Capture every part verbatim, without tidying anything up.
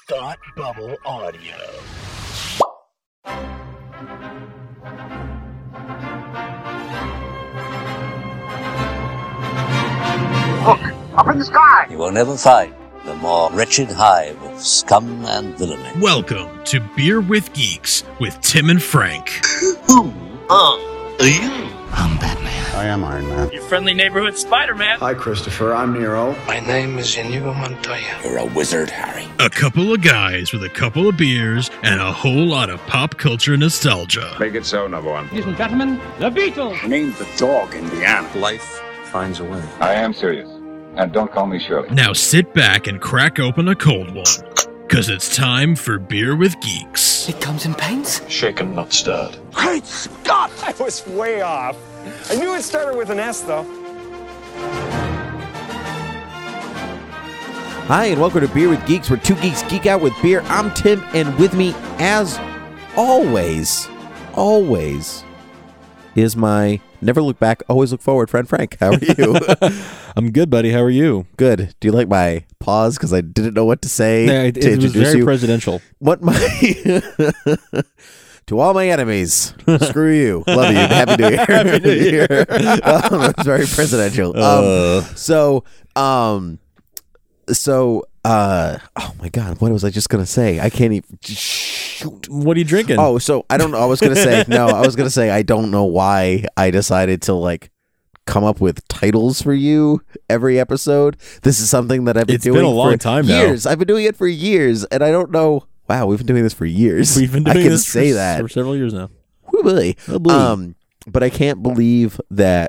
Thought Bubble Audio. Look, up in the sky! You will never find the more wretched hive of scum and villainy. Welcome to Beer with Geeks with Tim and Frank. Who are you? I'm Batman. I am Iron Man. Your friendly neighborhood Spider-Man. Hi, Christopher. I'm Nero. My name is Inigo Montoya. You're a wizard, Harry. A couple of guys with a couple of beers and a whole lot of pop culture nostalgia. Make it so, number one. Ladies and gentlemen, the Beatles. Name the dog, Indiana. Life finds a way. I am serious. And don't call me Shirley. Now sit back and crack open a cold one, because it's time for Beer with Geeks. It comes in pints? Shaken, not stirred. Great Scott! I was way off. I knew it started with an S, though. Hi, and welcome to Beer with Geeks, where two geeks geek out with beer. I'm Tim, and with me, as always, always, is my never look back, always look forward friend Frank. How are you? I'm good, buddy. How are you? Good. Do you like my pause? Because I didn't know what to say. Yeah, it, to it was very you. presidential. What my... To all my enemies, screw you. Love you. Happy New Year. Happy New Year. um, it's very presidential. Uh. Um, so, um, so, uh, oh my God, what was I just gonna say? I can't even. Shoot. What are you drinking? Oh, so I don't know. I was gonna say no. I was gonna say I don't know why I decided to like come up with titles for you every episode. This is something that I've been It's doing been a long for time now. years. I've been doing it for years, and I don't know. Wow, we've been doing this for years. We've been doing I can this say for, that for several years now. Woo, really. Oh, boy. Um, but I can't believe that.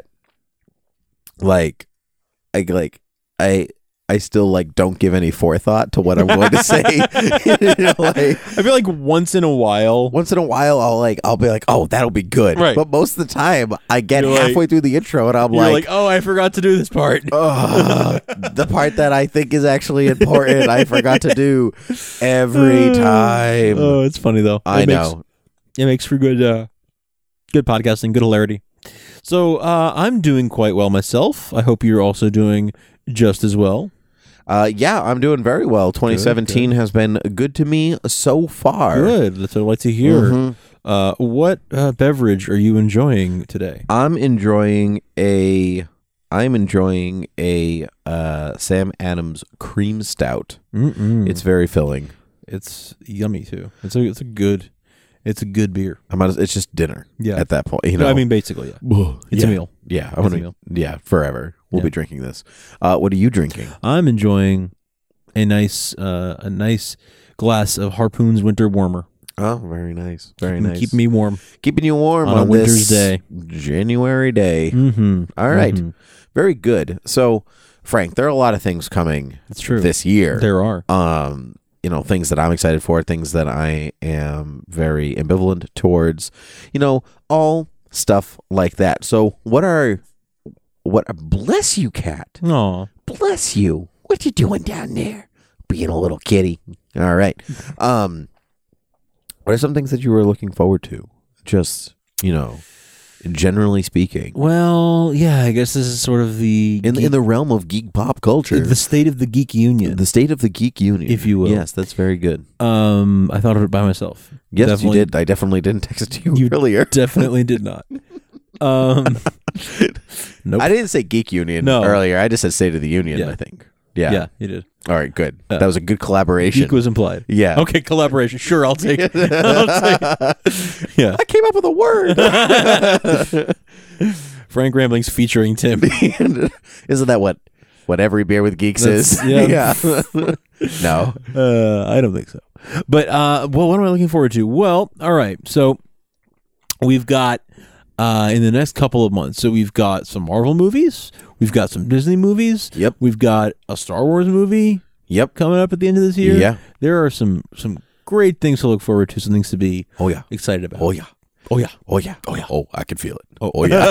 Like, I like I. I still like don't give any forethought to what I'm going to say. You know, like, I feel like once in a while, once in a while, I'll like I'll be like, oh, that'll be good. Right. But most of the time, I get You're halfway like- through the intro and I'm you're like, like, oh, I forgot to do this part. oh, the part that I think is actually important, I forgot to do every time. Oh, it's funny though. I It makes- know. It makes for good, uh, good podcasting, good hilarity. So uh, I'm doing quite well myself. I hope you're also doing just as well. Uh, yeah, I'm doing very well. twenty seventeen good. has been good to me so far. Good. That's what I like to hear. Mhm. Uh, what uh, beverage are you enjoying today? I'm enjoying a. I'm enjoying a uh, Sam Adams cream stout. Mm-mm. It's very filling. It's yummy too. It's a it's a good it's a good beer. I'm not, it's just dinner. Yeah. At that point, you know. I mean, basically, yeah. It's yeah. a meal. Yeah, I'm It's a gonna. meal. Yeah, forever. We'll Yeah. be drinking this. Uh, what are you drinking? I'm enjoying a nice uh, a nice glass of Harpoon's Winter Warmer. Oh, very nice. Very Keep- nice. Keep me warm. keeping you warm on on, a winter's this day. January day. Mm-hmm. All right. Mhm. Very good. So, Frank, there are a lot of things coming That's true. this year. There are. um you know, things that I'm excited for, things that I am very ambivalent towards, you know, all stuff like that. So what are what bless you, cat, Aw. bless you, what you doing down there, being a little kitty? All right. Um what are some things that you were looking forward to, just, you know, generally speaking, Well, yeah, I guess this is sort of the in geek- in the realm of geek pop culture, the state of the geek union. the state of the geek union, If you will. Yes, that's very good. Um, I thought of it by myself. Yes, Definitely- you did. I definitely didn't text you, You earlier. Definitely did not. Um, nope. I didn't say geek union No. earlier. I just said state of the union, Yeah. I think. Yeah. Yeah, you did. All right, good. Uh, that was a good collaboration. Geek was implied. yeah. Okay, collaboration. Sure, I'll take it. I'll take it. Yeah. I came up with a word. Frank Ramblings featuring Tim. Isn't that what what every Beer with Geeks That's- is? yeah. No. Uh, I don't think so. But uh, well, what am I looking forward to? Well, all right. So we've got uh, in the next couple of months. So we've got some Marvel movies. We've got some Disney movies. Yep. We've got a Star Wars movie. Yep. Coming up at the end of this year. Yeah. There are some some great things to look forward to. Some things to be Oh yeah. excited about. Oh yeah. Oh yeah. Oh yeah. Oh yeah. Oh, I can feel it. Oh, Oh yeah.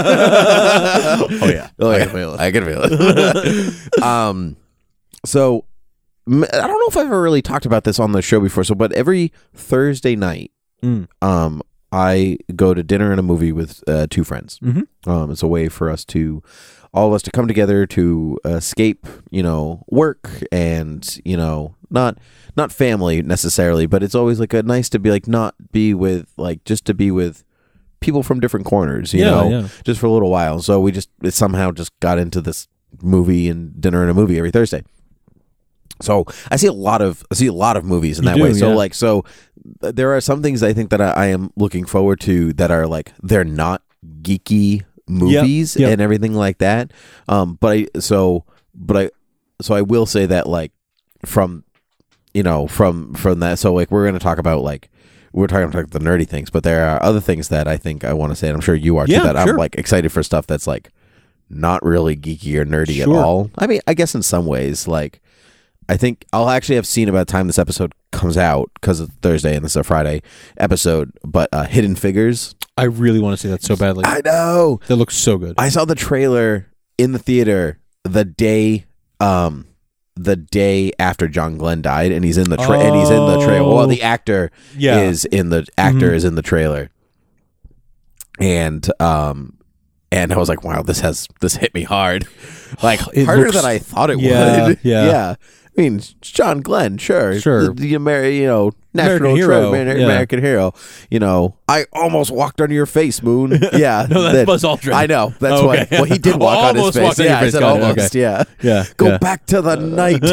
oh yeah. Oh I yeah. can feel it. I can feel it. um, so m- I don't know if I've ever really talked about this on the show before. So, but every Thursday night, Mm. um, I go to dinner and a movie with uh, two friends. Mhm. Um, it's a way for us to all of us to come together to escape, you know, work and, you know, not not family necessarily, but it's always like a nice to be like not be with like just to be with people from different corners, you Yeah, know, yeah. just for a little while. So we just it somehow just got into this movie and dinner and a movie every Thursday. So I see a lot of I see a lot of movies in You that do, way. So yeah. like so th- there are some things I think that I, I am looking forward to that are like they're not geeky movies yep. and everything like that. Um, but I so but I so I will say that like from you know from from that. So like we're going to talk about like we're talking about the nerdy things, but there are other things that I think I want to say, and I'm sure you are too. Yeah, that sure. I'm like excited for stuff that's like not really geeky or nerdy Sure. at all. I mean, I guess in some ways, like. I think I'll actually have seen by the time this episode comes out because it's Thursday and this is a Friday episode. But uh, Hidden Figures, I really want to see that so badly. I know That looks so good. I saw the trailer in the theater the day, um, the day after John Glenn died, and he's in the tra- and he's in the trailer. Well, the actor Yeah. is in the actor Mhm. is in the trailer, and um, and I was like, wow, this has this hit me hard, like It harder looks- than I thought it Yeah, would. yeah. yeah. I mean, it's John Glenn, sure, Sure. the, the Amer- you know, national American hero, treasure, Amer- yeah. American hero. You know, I almost walked on your face, Moon. Yeah, No, that's that- Buzz Aldrin. I know. That's Oh, what. okay. Well, he did walk on his Almost face. walked on Yeah, your I face. said Got it, almost. okay. Yeah, Yeah, Go yeah. back to the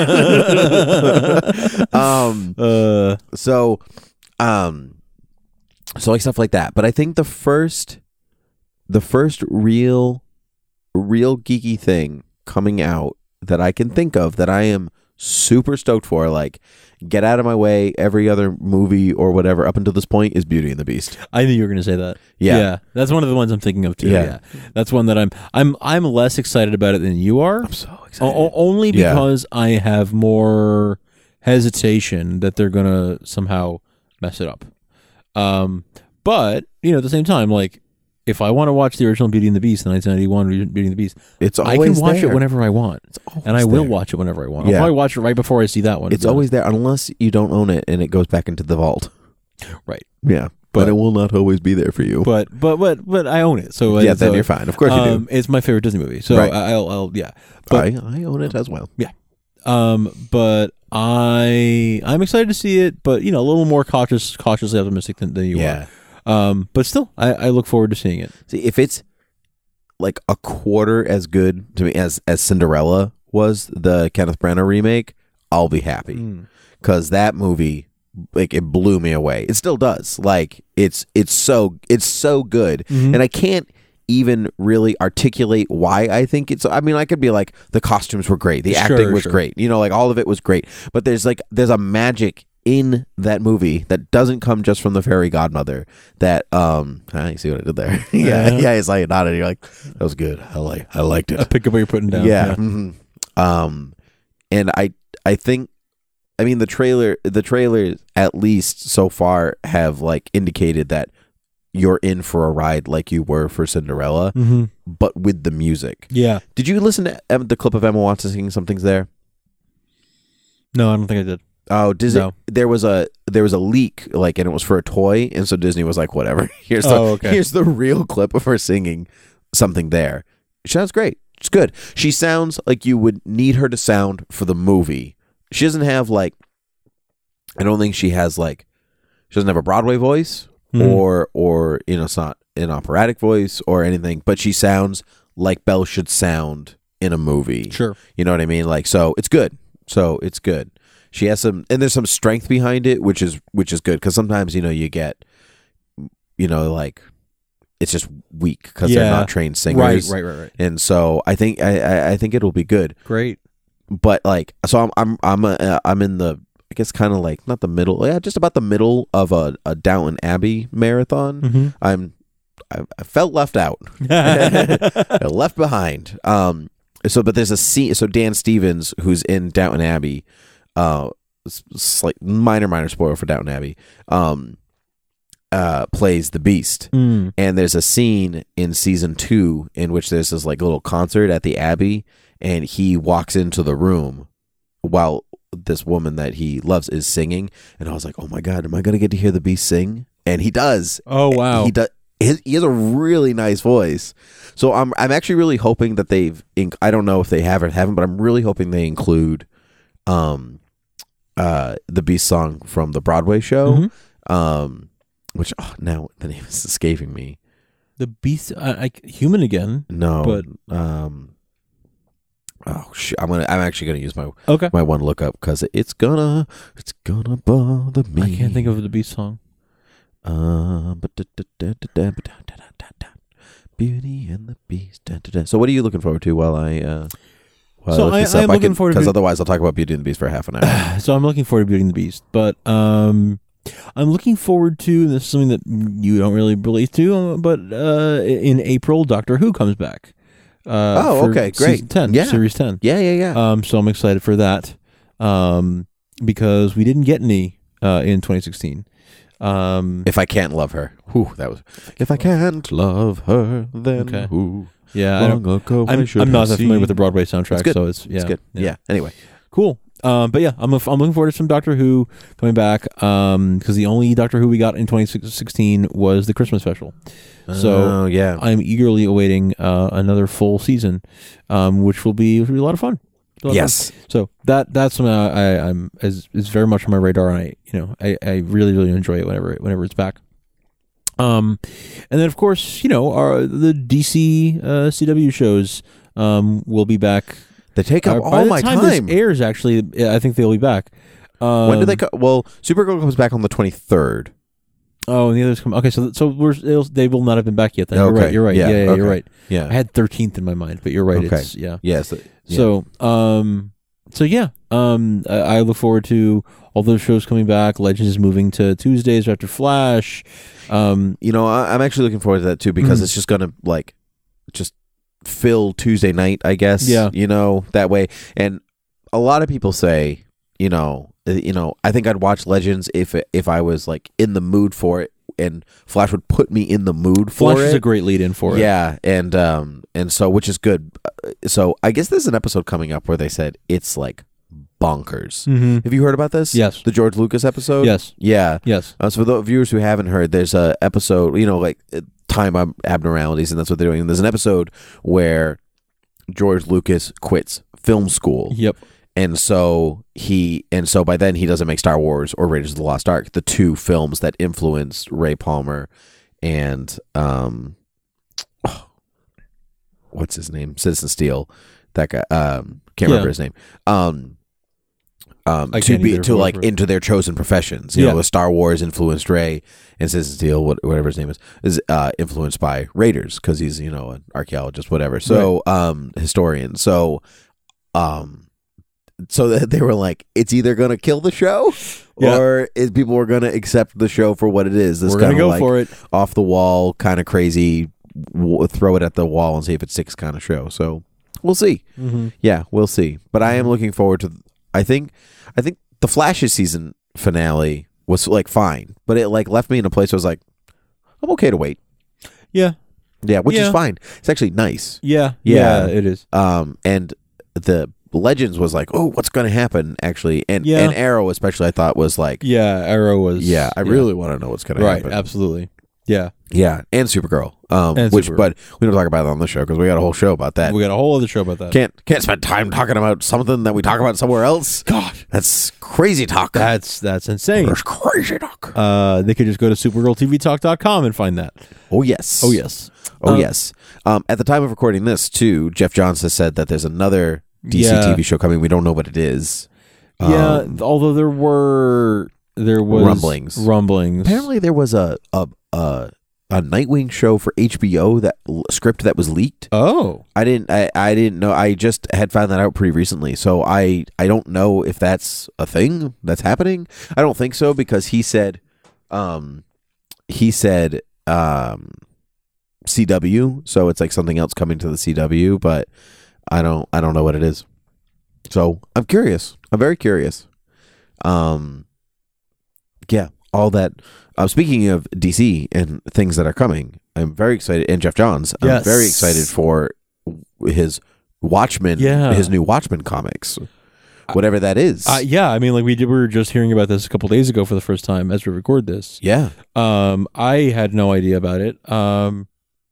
night. um. Uh, So, um, so like stuff like that. But I think the first, the first real, real geeky thing coming out that I can think of that I am super stoked for, like, get out of my way. Every other movie or whatever up until this point is Beauty and the Beast. I knew you were going to say that. Yeah. that's one of the ones I'm thinking of too. Yeah. Yeah, that's one that I'm I'm I'm less excited about it than you are. I'm so excited. O- o- only Yeah. because I have more hesitation that they're gonna somehow mess it up. Um, but you know, at the same time, like if I want to watch the original Beauty and the Beast, the nineteen ninety-one Beauty and the Beast, It's I always can watch there. it whenever I want, always and I will there. watch it whenever I want. Yeah. I'll probably watch it right before I see that one. to It's be always there unless you don't own it and it goes back into the vault. honest. right. Yeah, But- but it will not always be there for you. But but but but I own it, so yeah, so, then you're fine. Of course you um, do. It's my favorite Disney movie, so Right. I'll, I'll yeah. But I, I own it as well. Um, but I I'm excited to see it, but you know, a little more cautious, cautiously optimistic than, than you Yeah. are. Um, but still, I, I look forward to seeing it. See, if it's like a quarter as good to me as as Cinderella was, the Kenneth Branagh remake, I'll be happy because that movie, like, it blew me away. It still does. Like, it's it's so it's so good, Mhm. and I can't even really articulate why I think it's. I mean, I could be like, the costumes were great, the Sure, acting was sure. great, you know, like all of it was great. But there's like there's a magic in that movie that doesn't come just from the fairy godmother. That um, ah, you see what I did there? yeah, Yeah. yeah. It's like nodded. You're like, that was good. I like. I liked I it. pick up what you're putting down. Yeah. mhm. Um, and I I think. I mean, the trailer, the trailers, at least so far, have like indicated that you're in for a ride, like you were for Cinderella, hmm but with the music. Yeah. Did you listen to Em- the clip of Emma Watson singing "Something's There"? No, I don't think I did. Oh, Disney. No. There was a there was a leak, like, and it was for a toy, and so Disney was like, "Whatever. Here's the Oh, okay. here's the real clip of her singing "Something There." She sounds great. It's good. She sounds like you would need her to sound for the movie. She doesn't have like. I don't think she has like. She doesn't have a Broadway voice, Mhm. or or you know, it's not an operatic voice or anything, but she sounds like Belle should sound in a movie. Sure. You know what I mean? Like, so it's good. So it's good. She has some, and there's some strength behind it, which is which is good, because sometimes, you know, you get, you know, like it's just weak because they're Yeah. not trained singers, Right, right, right, right. And so I think I, I, I think it'll be good. Great. But like, so I'm I'm I'm uh, I'm in the, I guess, kind of like not the middle, yeah, just about the middle of a, a Downton Abbey marathon. Mhm. I'm I, I felt left out, left behind. Um, so but there's a scene. So Dan Stevens, who's in Downton Abbey, uh, s- slight minor minor spoiler for Downton Abbey, um, uh, plays the Beast. Mm. And there's a scene in season two in which there's this like little concert at the Abbey, and he walks into the room while this woman that he loves is singing, and I was like, oh my god, am I gonna get to hear the Beast sing? And he does. Oh wow. He does. his, he has a really nice voice. So I'm I'm actually really hoping that they've. Inc- I don't know if they have or haven't, but I'm really hoping they include, um, uh, the Beast song from the Broadway show, Mm-hmm. um, which oh, now the name is escaping me. The Beast, I, I, human again. No, but um. Oh shit! I'm gonna. I'm actually gonna use my okay. my one lookup because it's gonna it's gonna bother me. I can't think of the Beast song. Uh, but da, da, da, da, da, da, da, da, da. Beauty and the Beast. Da, da, da. So, what are you looking forward to while I uh, while So I look I- this I'm up? I looking can, forward to because be- otherwise I'll talk about Beauty and the Beast for half an hour. So I'm looking forward to Beauty and the Beast, but um, I'm looking forward to, and this is something that you don't really relate to, uh, but uh, in April, Doctor Who comes back. Uh, Oh, for okay, great. season ten, Yeah. series ten. yeah, yeah, yeah. Um, so I'm excited for that, um, because we didn't get any uh, in twenty sixteen. Um, If I can't love her, whew, that was. If I can't love her, then Okay. who? yeah, I Long don't, ago I I'm, should I'm not have that familiar seen. with the Broadway soundtrack, It's good. so it's yeah, It's good. Yeah. Anyway, cool. Um, but yeah, I'm I'm looking forward to some Doctor Who coming back. Um, because the only Doctor Who we got in twenty sixteen was the Christmas special. So oh yeah, I'm eagerly awaiting uh, another full season, um, which will be, which will be a lot of fun. A lot of yes. fun. So that that's something I, I I'm is is very much on my radar, and I you know I, I really really enjoy it whenever whenever it's back. Um, and then of course you know our the D C uh, C W shows um will be back. They take up Uh, by all the my time, time. this airs, actually, yeah, I think they'll be back. Um, When do they? Co- well, Supergirl comes back on the twenty-third. Oh, and the others come. Okay, so so we're it'll, they will not have been back yet. Then Okay. you're right. You're right. Yeah, Yeah, yeah, okay. you're right. Yeah. I had thirteenth in my mind, but you're right. Okay. It's yeah. Yes. yeah. So um, so yeah. Um, I, I look forward to all those shows coming back. Legends is moving to Tuesdays after Flash. Um, you know, I, I'm actually looking forward to that too because Mhm. it's just gonna like just fill Tuesday night, I guess. Yeah. You know, that way. And a lot of people say, you know, uh, you know, I think I'd watch Legends if it, if I was like in the mood for it, and Flash would put me in the mood for Flash it. is a great lead-in for it. Yeah, and um, and so which is good. Uh, So I guess there's an episode coming up where they said it's like bonkers. Mm-hmm. Have you heard about this? Yes. The George Lucas episode. Yes. Yeah. Yes. Uh, so for the viewers who haven't heard, there's a episode, you know, like uh, time ab- abnormalities, and that's what they're doing. And there's an episode where George Lucas quits film school. Yep. And so he, and so by then he doesn't make Star Wars or Raiders of the Lost Ark, the two films that influenced Ray Palmer and um, oh, what's his name, Citizen Steel. That guy, um, can't Yeah. remember his name. Um, um, I to can't be either, to like whoever. into their chosen professions. You Yeah. know, Star Wars influenced Ray, and Citizen Steel, what, whatever his name is, is uh, influenced by Raiders because he's you know an archaeologist, whatever. So, um, historian. So, um. So that they were like, it's either going to kill the show, Yeah. or is people are going to accept the show for what it is. This We're kind gonna of go like for it. off the wall, kind of crazy, w- throw it at the wall and see if it sticks kind of show. So we'll see. Mm-hmm. Yeah, we'll see. But I am looking forward to. I think, I think the Flash's season finale was like fine, but it like left me in a place where I was like, I'm okay to wait. Yeah. Yeah, which Yeah. is fine. It's actually nice. Yeah. Yeah. Yeah. It is. Um, and the Legends was like, oh, what's going to happen? Actually, and Yeah. and Arrow especially, I thought was like, Yeah. Arrow was. yeah, I really want to know what's going to Right. happen. Absolutely. Yeah. Yeah, and Supergirl, um, And which, Supergirl. but we don't talk about it on the show because we got a whole show about that. We got a whole other show about that. Can't can't spend time talking about something that we talk about somewhere else. God, that's crazy talk. That's that's insane. That's crazy talk. Uh, they could just go to supergirl t v talk dot com and find that. Oh yes. Oh yes. Oh Um, yes. Um, at the time of recording this, too, Jeff Johns has said that there's another D C Yeah. T V show coming. We don't know what it is. Yeah. Um, although there were there was rumblings. Rumblings. Apparently, there was a a a, a Nightwing show for H B O that l- script that was leaked. Oh, I didn't. I, I didn't know. I just had found that out pretty recently. So I I don't know if that's a thing that's happening. I don't think so because he said, um, he said um, C W. So it's like something else coming to the C W, but I don't. I don't know what it is. So I'm curious. I'm very curious. Um, yeah, all that. Uh, speaking of D C and things that are coming, I'm very excited. And Jeff Johns, I'm Yes. very excited for his Watchmen, Yeah. his new Watchmen comics, whatever that is. Uh, yeah, I mean, like we did, we were just hearing about this a couple days ago for the first time as we record this. Yeah. Um, I had no idea about it. Um,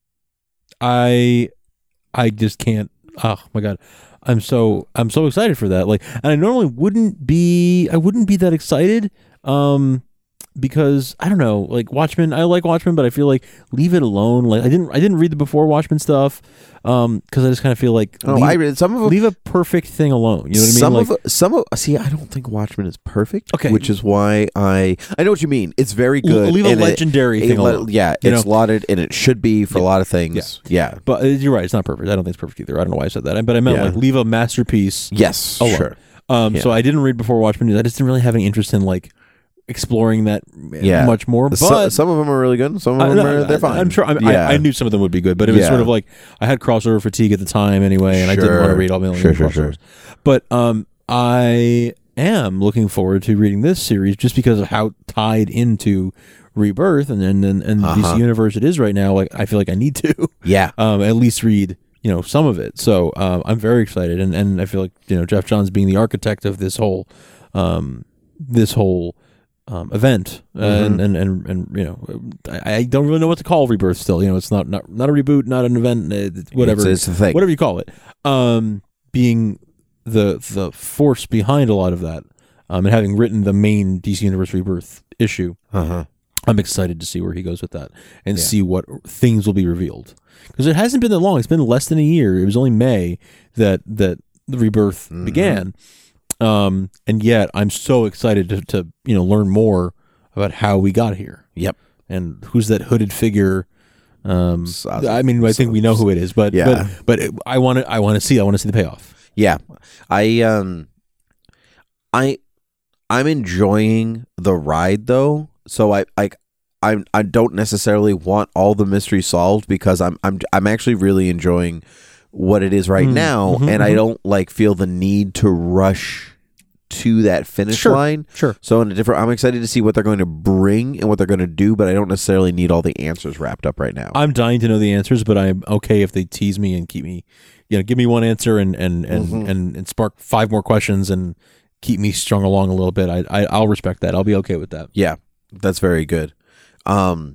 I, I just can't. Oh my god, I'm so I'm so excited for that. Like, and I normally wouldn't be. I wouldn't be that excited. Um. Because I don't know, like Watchmen, I like Watchmen, but I feel like leave it alone. Like I didn't, I didn't read the before Watchmen stuff, um, because I just kind of feel like oh, leave, I read some of them, leave a perfect thing alone. You know what I mean? Some like, of some of see, I don't think Watchmen is perfect. Okay, which is why I I know what you mean. It's very good. L- leave a and legendary it, thing it, alone. Yeah, you it's know? lauded, and it should be for yeah. a lot of things. Yeah. yeah, but uh, you're right. It's not perfect. I don't think it's perfect either. I don't know why I said that, but I meant yeah. like leave a masterpiece. Yes, alone. sure. Um, yeah. so I didn't read before Watchmen. I just didn't really have any interest in like exploring that yeah. much more. But so, some of them are really good. Some of them I, are they're fine. I'm sure. I, yeah. I, I knew some of them would be good, but it was yeah. sort of like I had crossover fatigue at the time anyway, and sure. I didn't want to read all the million sure, sure, crossovers. sure. But um, I am looking forward to reading this series just because of how tied into Rebirth and and and, and uh-huh. D C universe it is right now. Like I feel like I need to, yeah, um, at least read you know some of it. So um, I'm very excited, and and I feel like you know Jeff Johns being the architect of this whole um this whole. Um, event uh, mm-hmm. and, and and and you know I, I don't really know what to call Rebirth still. You know, it's not not, not a reboot, not an event, uh, whatever. It's, it's the thing, whatever you call it. Um, being the the force behind a lot of that, um, and having written the main D C Universe Rebirth issue, uh-huh. I'm excited to see where he goes with that and yeah. see what things will be revealed. Because it hasn't been that long; it's been less than a year. It was only May that that the Rebirth mm-hmm. began. Um, and yet I'm so excited to, to, you know, learn more about how we got here. Yep. And who's that hooded figure? Um, Sounds I mean, I think we know who it is, but, yeah. but, but it, I want to, I want to see, I want to see the payoff. Yeah. I, um, I, I'm enjoying the ride though. So I, I, I, I don't necessarily want all the mysteries solved because I'm, I'm, I'm actually really enjoying what it is right mm. now. Mm-hmm, and mm-hmm. I don't like feel the need to rush to that finish sure, line. Sure. So in a different, I'm excited to see what they're going to bring and what they're going to do, but I don't necessarily need all the answers wrapped up right now. I'm dying to know the answers, but I'm okay if they tease me and keep me, you know, give me one answer and and and mm-hmm. and, and spark five more questions and keep me strung along a little bit. I, I I'll respect that. I'll be okay with that. Yeah, that's very good. Um,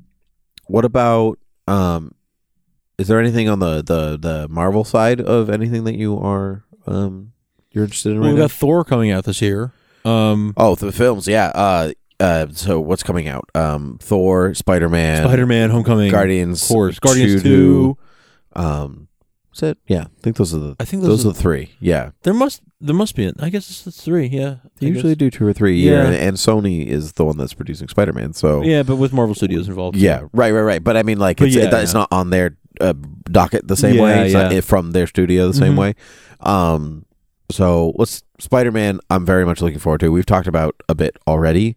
what about um, is there anything on the the the Marvel side of anything that you are um you're interested in? Well, right we now? got Thor coming out this year. Um, oh, the films, yeah. Uh, uh, so what's coming out? Um, Thor, Spider-Man, Spider-Man, Homecoming, Guardians, of course, Guardians two. two. Um, is it? Yeah, I think those are the. I think those, those are are the three. Yeah, there must there must be. It. I guess it's, it's three. Yeah, they I usually guess. do two or three. Yeah. Yeah, and, and Sony is the one that's producing Spider-Man. So yeah, but with Marvel Studios involved. Yeah, too. right, right, right. But I mean, like, But it's, yeah, it, it's yeah. not on their uh, docket the same Yeah, way. It's yeah. not it, from their studio the same Mhm. way. Um, so let's Spider-Man. I'm very much looking forward to. We've talked about a bit already.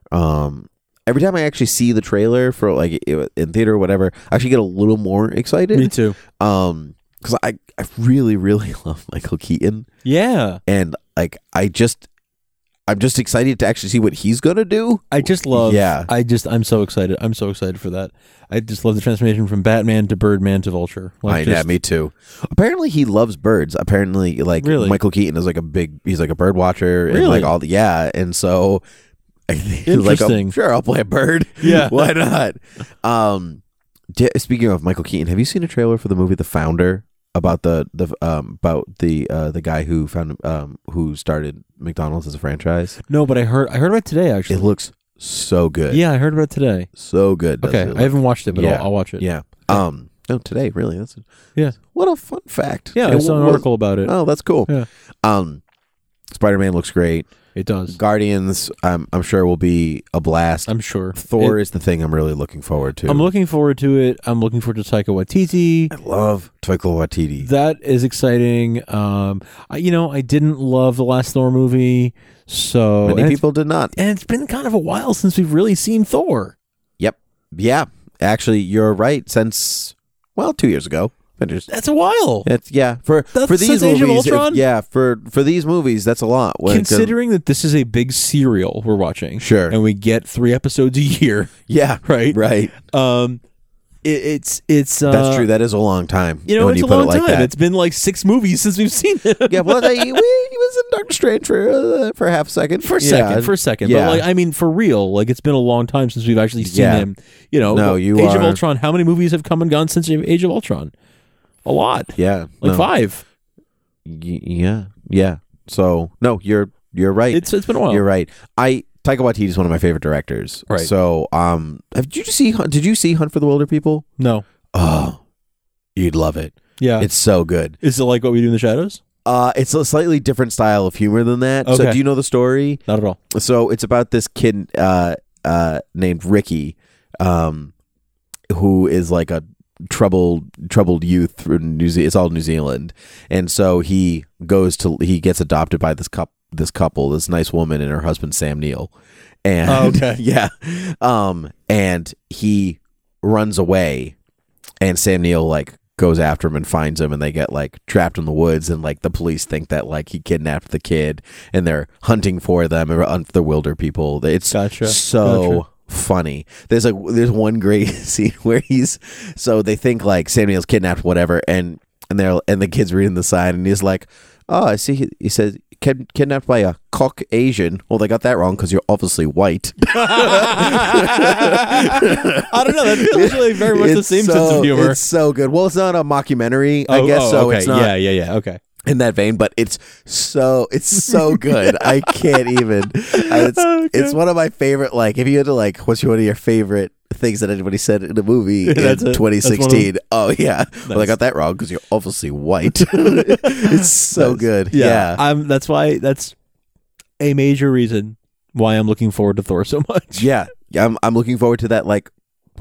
Um, every time I actually see the trailer for like in theater or whatever, I actually get a little more excited. Me too. Um, because I I really really love Michael Keaton. Yeah, and like I just. I'm just excited to actually see what he's gonna do. I just love. Yeah, I just I'm so excited. I'm so excited for that. I just love the transformation from Batman to Birdman to Vulture. Like I, just, yeah, me too. Apparently, he loves birds. Apparently, like Really? Michael Keaton is like a big. He's like a bird watcher. And Really? like all the yeah, and so I think he's like, Interesting. oh, sure, I'll play a bird. Yeah. why not? Um, j- speaking of Michael Keaton, have you seen a trailer for the movie The Founder about the the um about the uh the guy who found um who started McDonald's as a franchise? No, but I heard I heard about it today actually. It looks so good. Yeah, I heard about it today. So good. doesn't Okay, it I look? haven't watched it, but Yeah. I'll, I'll watch it. Yeah. Um. No, today really. That's a, Yeah. What a fun fact. Yeah, And I saw an what- article about it. Oh, that's cool. Yeah. Um, Spider-Man looks great. It does. Guardians, I'm I'm sure will be a blast. I'm sure. Thor It- is the thing I'm really looking forward to. I'm looking forward to it. I'm looking forward to Taika Waititi. I love Taika Waititi. That is exciting. Um, I, you know, I didn't love the last Thor movie, so Many and people did not. it's, and it's been kind of a while since we've really seen Thor. Yep. Yeah. Actually, you're right. Since well, two years ago. Avengers. That's a while. It's yeah for That's for these since Age of movies. if- Ultron? yeah, for for these movies, that's a lot. When it comes- Considering that this is a big serial we're watching, Sure. and we get three episodes a year, yeah, right, right. Um, it, it's it's uh, That's true. That is a long time. You know, when it's you a put long it like time. that. It's been like six movies since we've seen it. Yeah, well, he, he was Doctor Strange for uh, for half a second. For a Yeah. second, for a second. Yeah. But like, I mean, for real, like it's been a long time since we've actually seen Yeah. him. You know, No, you Age of are- Ultron. How many movies have come and gone since Age of Ultron? A lot. Yeah, Like no. five. Y- yeah, yeah. So no, you're you're right. It's it's been a while. You're right. I Taika Waititi is one of my favorite directors. Right. So um, have, did you see Hunt- Did you see Hunt for the Wilder People? No. Oh, you'd love it. Yeah. It's so good. Is it like What We Do in the Shadows? Uh, it's a slightly different style of humor than that. So Okay. do you know the story? Not at all. So it's about this kid uh, uh, named Ricky, um, who is like a troubled troubled youth from New Zealand. It's all New Zealand, and so he goes to he gets adopted by this couple. This couple, this nice woman and her husband Sam Neill, and Oh, okay. yeah, um, and he runs away, and Sam Neill like goes after him and finds him, and they get like trapped in the woods, and like the police think that like he kidnapped the kid, and they're hunting for them, or hunt for the Wilder people. It's Gotcha. so Gotcha. funny. There's like there's one great scene where he's so they think like Sam Neill's kidnapped, whatever, and and they're and the kid's reading the sign, and he's like, "Oh, I see." He, he says. Kid, kidnapped by a Caucasian. Well, they got that wrong because you're obviously white. I don't know. That feels really very much the It's same so, sense of humor. It's so good. Well, it's not a mockumentary, I Oh, guess, oh, so okay. it's not Yeah, yeah, yeah. Okay. in that vein, but it's so it's so good. I can't even. I- It's, Okay. it's one of my favorite. Like, if you had to like, what's one of your favorite things that anybody said in a movie That's in it. twenty sixteen? That's Oh yeah, well I Nice. got that wrong because you're obviously white. It's so Nice. good. Yeah. Yeah. I'm that's why that's a major reason why I'm looking forward to Thor so much. Yeah, yeah, I'm I'm looking forward to that. Like,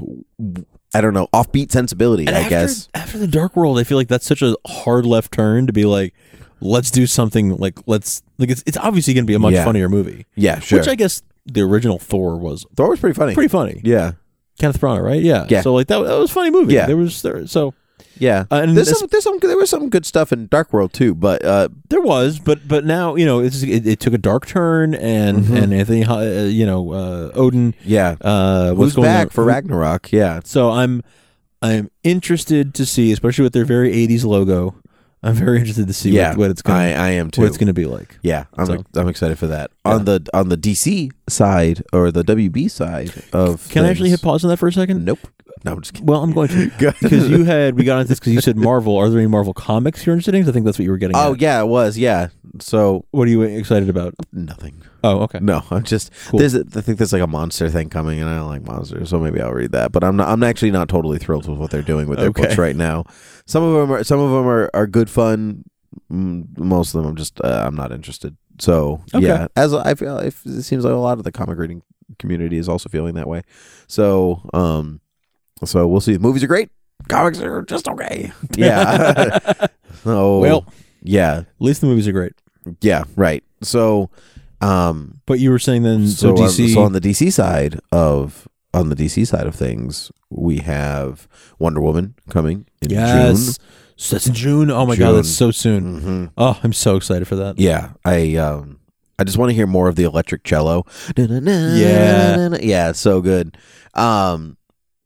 I don't know, offbeat sensibility. And I after, guess. after the Dark World, I feel like that's such a hard left turn to be like, let's do something like let's like it's it's obviously going to be a much Yeah. funnier movie. Yeah, sure. Which I guess the original Thor was Thor was pretty funny. pretty funny. Yeah, Kenneth Branagh, right? Yeah. Yeah. So like that, that was a funny movie. Yeah. There was there so yeah. Uh, and there's this- some, there's some, there was some good stuff in Dark World too, but uh, there was, but but now you know it's it, it took a dark turn and Mhm. and Anthony uh, you know uh, Odin yeah, uh, what's who's going back on? for Ragnarok? Yeah, So I'm I'm interested to see, especially with their very eighties logo. I'm very interested to see yeah. what, what it's going I, I am too. what it's going to be like. Yeah, I'm So- I'm excited for that. Yeah. On the on the D C side or the W B side of Can I actually hit things- pause on that for a second? Nope. No, I'm just kidding. Well, I'm going to Go ahead. because you had we got into this because you said Marvel. Are there any Marvel comics you're interested in? 'Cause I think that's what you were getting. Oh at. yeah, it was. Yeah. So What are you excited about? nothing. Oh, okay. No, I'm just Cool. there's a, I think there's like a monster thing coming, and I don't like monsters, so maybe I'll read that. But I'm not. I'm actually not totally thrilled with what they're doing with their Okay. books right now. Some of them are. Some of them are, are good fun. Mm, Most of them, I'm just. Uh, I'm not interested. So Okay. yeah, as I feel, it seems like a lot of the comic reading community is also feeling that way. So um, so we'll see. Movies are great. Comics are just okay. Yeah. So Well, yeah, at least the movies are great. yeah, right. So um. But you were saying then so, So, D C. on, so on the D C side of on the D C side of things, we have Wonder Woman coming in yes. So that's in June. Oh my god, June. that's so soon. June. hmm Oh, I'm so excited for that. Yeah, I um, I just want to hear more of the electric cello. Yeah. yeah, so good. Um,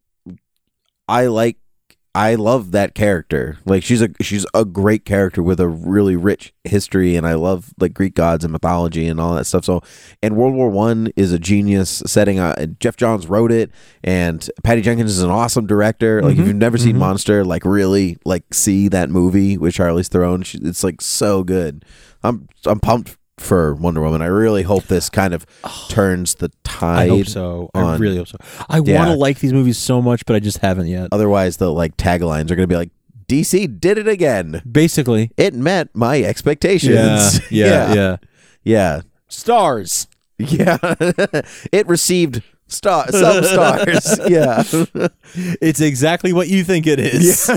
I like. I love that character. Like she's a she's a great character with a really rich history, and I love like Greek gods and mythology and all that stuff. So, and World War One is a genius setting. Uh, Jeff Johns wrote it, and Patty Jenkins is an awesome director. Like Mhm. if you've never seen Mhm. Monster, like really like see that movie with Charlize Theron. She, it's like so good. I'm I'm pumped for Wonder Woman. I really hope this kind of turns the tide. I hope so. I on- really hope so. I Yeah. want to like these movies so much, but I just haven't yet. Otherwise, the like taglines are going to be like, D C did it again. Basically. It met my expectations. Yeah, yeah, yeah. yeah, Stars. yeah. It received star some stars. Yeah, It's exactly what you think it is.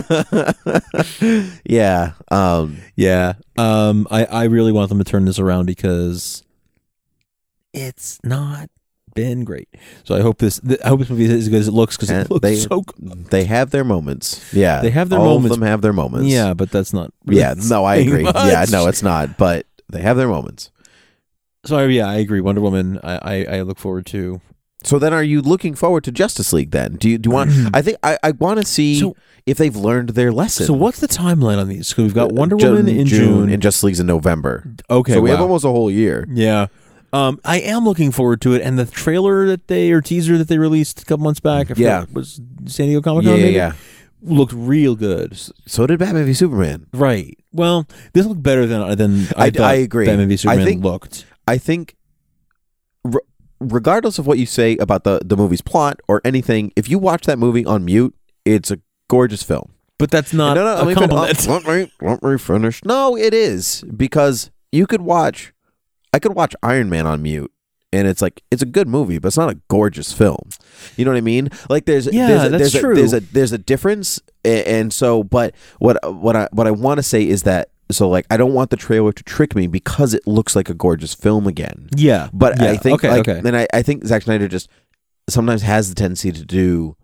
yeah. Um, Yeah. Um, I, I really want them to turn this around because it's not been great. So I hope this th- I hope this movie is as good as it looks because and it looks they so good. they have their moments. Yeah, They have their All moments. Of them have their moments. Yeah, but that's not really yeah. No, I saying agree. much. Yeah, no, it's not. But they have their moments. So yeah, I agree. Wonder Woman I, I, I look forward to. So then, are you looking forward to Justice League? Then do you do you want? I think I, I want to see So- if they've learned their lesson. So what's the timeline on these? Because we've got Wonder June- Woman in June. and Justice League's in November. Okay, so we have wow. almost a whole year. Yeah. Um, I am looking forward to it, and the trailer that they or teaser that they released a couple months back, I Yeah. forgot, was San Diego Comic Yeah, Con. yeah, maybe? yeah. Looked real good. So did Batman v Superman. Right. Well, this looked better than than I, I- thought I agree. Batman v I Superman think- looked. I think, r- regardless of what you say about the the movie's plot or anything, if you watch that movie on mute, it's a gorgeous film. But that's not no, no, a let me compliment. fin- let me let me finish. No, it is because you could watch. I could watch Iron Man on mute, and it's like it's a good movie, but it's not a gorgeous film. You know what I mean? Like there's Yeah, there's a, that's there's true. A, there's a there's a difference, a- and so but what what I what I want to say is that so like I don't want the trailer to trick me because it looks like a gorgeous film again. Yeah. But Yeah. I think Okay, like okay. then I, I think Zack Snyder just sometimes has the tendency to do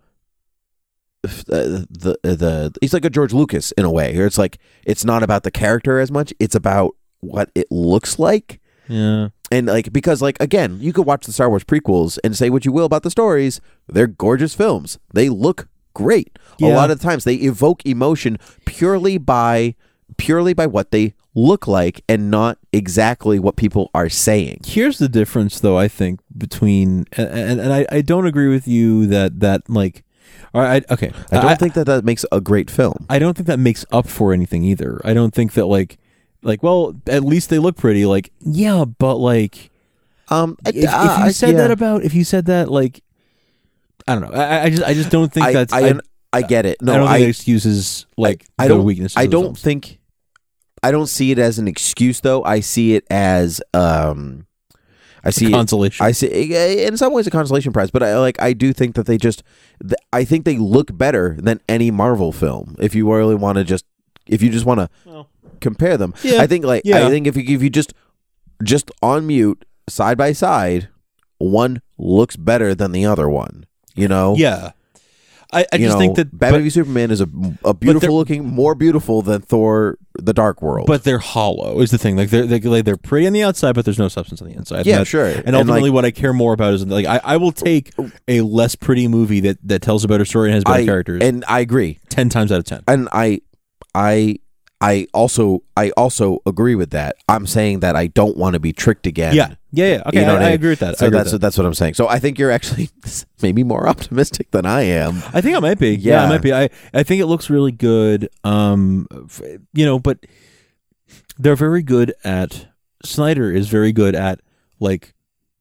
uh, the the he's like a George Lucas in a way. Where it's like it's not about the character as much, it's about what it looks like. Yeah. And like because like again, you could watch the Star Wars prequels and say what you will about the stories, they're gorgeous films. They look great. Yeah. A lot of the times they evoke emotion purely by purely by what they look like and not exactly what people are saying. Here's the difference, though, I think, between and, and, and I, I don't agree with you that that like, all right, I, okay, I don't think that that makes a great film. I don't think that makes up for anything either. I don't think that like, like, well, at least they look pretty. Like, yeah, but like, Um, if, if you uh, said yeah. that about, if you said that, like, I don't know. I, I just, I just don't think I, that's. I, I get it. No, I don't think I, that excuses like I the don't. weaknesses. I of the don't films. think. I don't see it as an excuse, though. I see it as um, I see it- consolation. I see in some ways a consolation prize, but I like. I do think that they just. th- I think they look better than any Marvel film. If you really want to just, if you just want to Well, compare them, yeah, I think like yeah. I think if you if you just just on mute side by side, one looks better than the other one. You know. Yeah. I, I You just know, think that Batman but- v Superman is a, a beautiful they're- looking, more beautiful than Thor: The Dark World. But they're hollow is the thing. Like they're they, like, they're pretty on the outside, but there's no substance on the inside. Yeah, and sure. And And, ultimately, like- what I care more about is like I, I will take a less pretty movie that, that tells a better story and has better I, characters and I agree. ten times out of ten. And I, I, I also, I also agree with that. I'm saying that I don't want to be tricked again. Yeah, yeah, yeah. Okay, You know I, what I mean? agree with that. I So agree with that's that. that's what I'm saying. So I think you're actually maybe more optimistic than I am. I think I might be. Yeah, I Yeah. might be. I, I think it looks really good. Um, f- you know, but they're very good at. Snyder is very good at like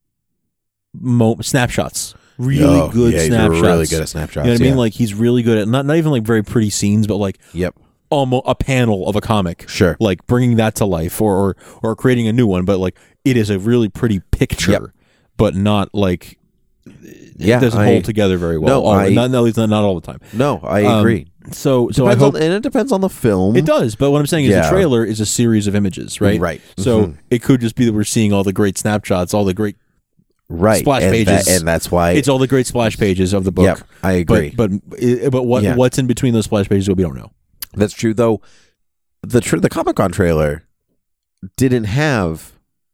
mo- snapshots. Really Oh, good yeah, he's snapshots. really good at snapshots. You know what I mean? yeah. Like he's really good at not not even like very pretty scenes, but like Yep. almost a panel of a comic. Sure. Like bringing that to life, or or, or creating a new one. But like it is a really pretty picture, Yep. but not like Yeah, it doesn't I- hold together very well. No, all, I- not, at least not, not all the time. No, I Um, agree. So so I Depends hope on, and it depends on the film. it does. But what I'm saying is Yeah. the trailer is a series of images, right? Right. So Mhm. it could just be that we're seeing all the great snapshots, all the great. Right. splash and pages. that- and that's why It's all the great splash pages of the book. Yep, I agree. But but it- but what Yeah. what's in between those splash pages? We don't know. That's true, though. The tr- the Comic Con trailer didn't have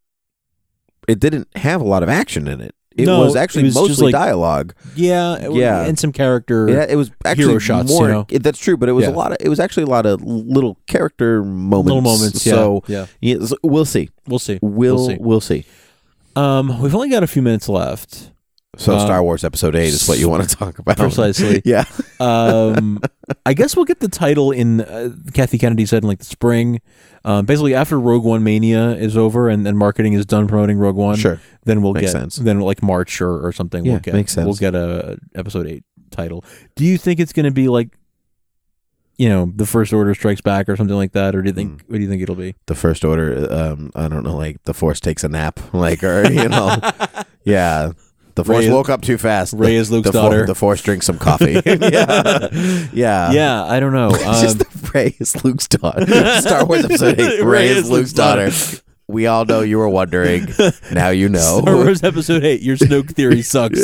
it didn't have a lot of action in it. It No, was actually it was just mostly like- dialogue. Yeah, Yeah. and some character. It, it was actually hero shots, more. you know? it- that's true, but it was Yeah. a lot of. It was actually a lot of little character moments. Little moments, yeah, So yeah. yeah, so we'll see. We'll see. We'll We'll see. we'll see. Um, we've only got a few minutes left. So Uh, Star Wars Episode Eight is what you want to talk about, Precisely. Yeah. Um, I guess we'll get the title in. Uh, Kathy Kennedy said in like the spring. Um, basically, after Rogue One Mania is over and, and marketing is done promoting Rogue One, Sure. then we'll Makes get sense. then like March or, or something. Yeah, we'll get makes sense. We'll get a Episode Eight title. Do you think it's going to be like, you know, the First Order Strikes Back or something like that, or do you think Hmm. what do you think it'll be? The First Order. Um, I don't know, like the Force takes a nap, like or you know, yeah. The Force Rey- woke up too fast. Rey the, is Luke's the For- daughter. the Force drinks some coffee. yeah, yeah, yeah, I don't know. It's Um, just the Rey is Luke's daughter. Star Wars Episode Eight. Rey is Luke's daughter. We all know you were wondering. Now you know. Star Wars Episode Eight. Your Snoke theory sucks.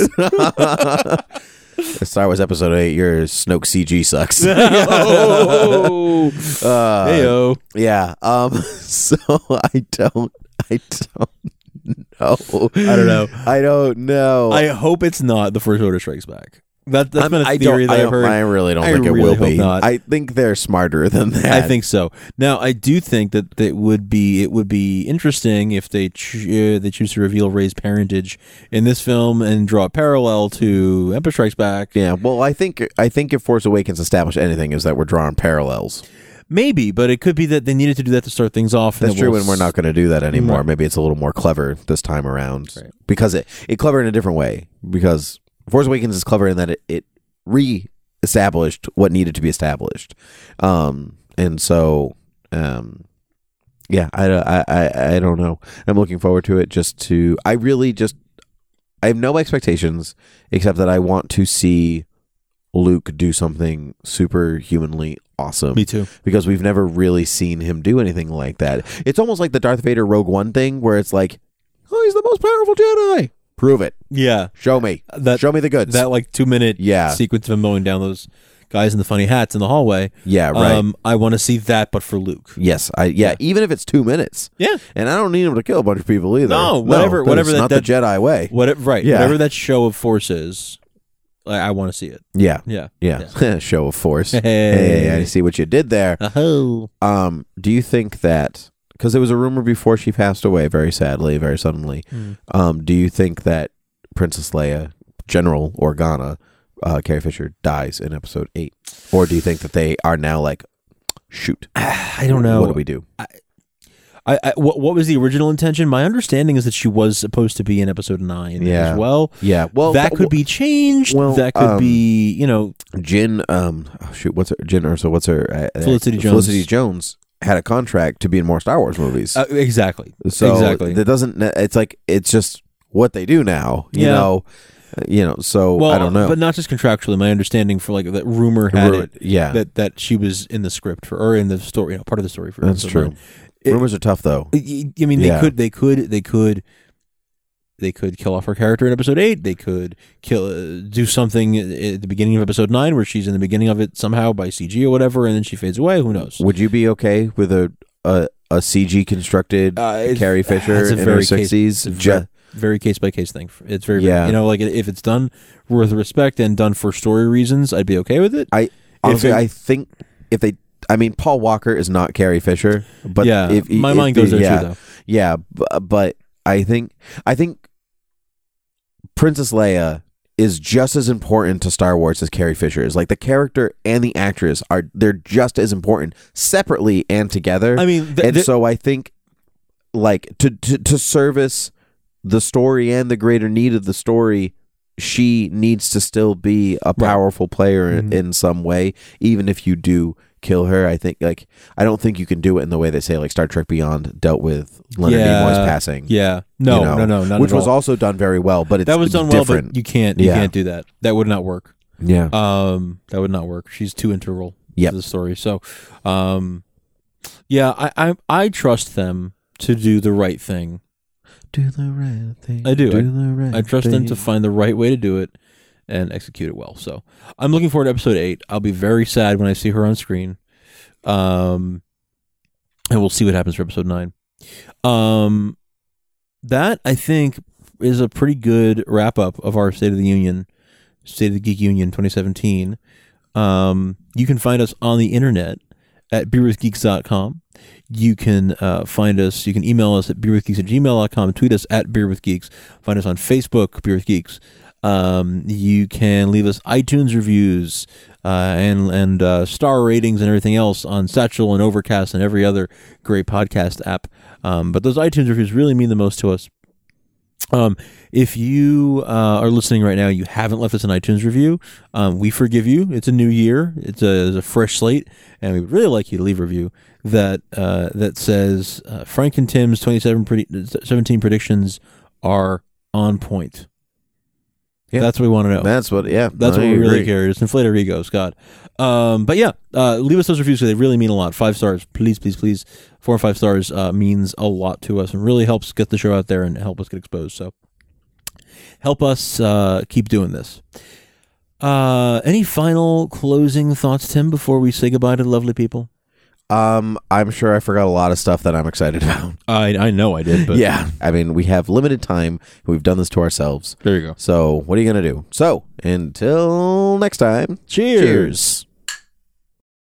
Star Wars Episode Eight. Your Snoke C G sucks. oh, Uh, heyo. Yeah. Um. So I don't. I don't know. I don't know. I don't know. I hope it's not The First Order Strikes Back. That, that's I'm- been a I theory don't- that I I've don't- heard. I really don't I think it really will hope be. not. I think they're smarter than that. I think so. Now, I do think that that would be it would be interesting if they ch- uh, they choose to reveal Rey's parentage in this film and draw a parallel to Empire Strikes Back. Yeah, well, I think I think if Force Awakens established anything is that we're drawing parallels. Maybe, but it could be that they needed to do that to start things off. That's and true, will and we're not going to do that anymore. Right. Maybe it's a little more clever this time around Right. because it it clever in a different way. Because Force Awakens is clever in that it, it re-established what needed to be established, um, and so um, yeah, I, I I I don't know. I'm looking forward to it. Just to, I really just I have no expectations except that I want to see Luke do something superhumanly awesome. Me too. Because we've never really seen him do anything like that. It's almost like the Darth Vader Rogue One thing where it's like, oh, he's the most powerful Jedi. Prove it. Yeah, Show me. that Show me the goods. that like two minute Yeah. sequence of him mowing down those guys in the funny hats in the hallway. yeah, right. Um, I want to see that, but for Luke. yes, I yeah, Yeah. even if it's two minutes. Yeah. And I don't need him to kill a bunch of people either. No, whatever- but whatever it's that- not that- the Jedi way. Whatever, right? Yeah. Whatever that show of force is, I, I want to see it. Yeah. Yeah. Yeah. Show of force. Hey. Hey, I see what you did there. Oh. Um, do you think that, because there was a rumor before she passed away, very sadly, very suddenly, Mm. um, do you think that Princess Leia, General Organa, uh, Carrie Fisher, dies in episode eight? Or do you think that they are now like, shoot, I don't know. what do we do? I, I what, what was the original intention? My understanding is that she was supposed to be in episode nine Yeah. as well. Yeah, well, that th- could be changed. well, that could um, be, you know, Jin, um, oh, shoot, what's her, Jin Urso, what's her? Uh, Felicity uh, Jones. Felicity Jones had a contract to be in more Star Wars movies. uh, exactly. so exactly. that doesn't, it's like, it's just what they do now, you Yeah. know? Uh, You know, so well, I don't know. but not just contractually. My understanding for like that rumor had Ru- it yeah. that that she was in the script for or in the story, you know, part of the story for. That's episode true. nine. It- Rumors are tough, though. I I mean, they Yeah. could, they could, they could, they could kill off her character in episode eight. They could kill, uh, do something at the beginning of episode nine where she's in the beginning of it somehow by C G or whatever, and then she fades away. Who knows? Would you be okay with a a, a C G constructed Uh, it's- Carrie Fisher it's a in very her case- sixties? it's a ve- very case by case thing. It's very, Yeah. you know, like if it's done with respect and done for story reasons, I'd be okay with it. I honestly, it- I think if they, I mean, Paul Walker is not Carrie Fisher, but yeah, if my if mind the- goes there yeah, too, though. Yeah, b- but I think I think Princess Leia is just as important to Star Wars as Carrie Fisher is. Like the character and the actress are they're just as important separately and together. I mean, th- and th- so I think like to, to to service the story and the greater need of the story, she needs to still be a powerful player in, Mhm. in some way, even if you do kill her. I think like I don't think you can do it in the way they say like Star Trek Beyond dealt with Leonard Yeah. Nimoy's passing. Yeah, no, you know, no, no, not which at was all. also done very well, but it's that was it's done different. well, but you can't, you Yeah. can't do that. That would not work. yeah, Um, that would not work. She's too integral Yep. to the story. So, um, yeah, I, I, I trust them to do the right thing. do the right thing. I do. do I- the right I trust them to thing. find the right way to do it and execute it well. So, I'm looking forward to episode eight. I'll be very sad when I see her on screen. Um, and we'll see what happens for episode nine. Um, that I think is a pretty good wrap up of our State of the Union, State of the Geek Union twenty seventeen. Um, you can find us on the internet at beer with geeks dot com. You can uh, find us, you can email us at beer with geeks at gmail dot com, tweet us at beerwithgeeks, find us on Facebook, Beer with Geeks. Um, you can leave us iTunes reviews uh, and and uh, star ratings and everything else on Satchel and Overcast and every other great podcast app. Um, but those iTunes reviews really mean the most to us. Um, if you uh, are listening right now, you haven't left us an iTunes review, um, we forgive you. It's a new year. It's a, it's a fresh slate, and we would really like you to leave a review that uh, that says uh, Frank and Tim's twenty seventeen predictions are on point. Yeah. That's what we want to know. That's what. Yeah, That's I what we really agree. care. Just inflate our egos, God. Um, but yeah, uh, leave us those reviews because they really mean a lot. Five stars, please, please, please. Four or five stars uh, means a lot to us and really helps get the show out there and help us get exposed. So help us uh, keep doing this. Uh, any final closing thoughts, Tim, before we say goodbye to the lovely people? Um, I'm sure I forgot a lot of stuff that I'm excited about. I I know I did, but Yeah, I mean, we have limited time. We've done this to ourselves. There you go. So, what are you going to do? So, until next time, Cheers. cheers.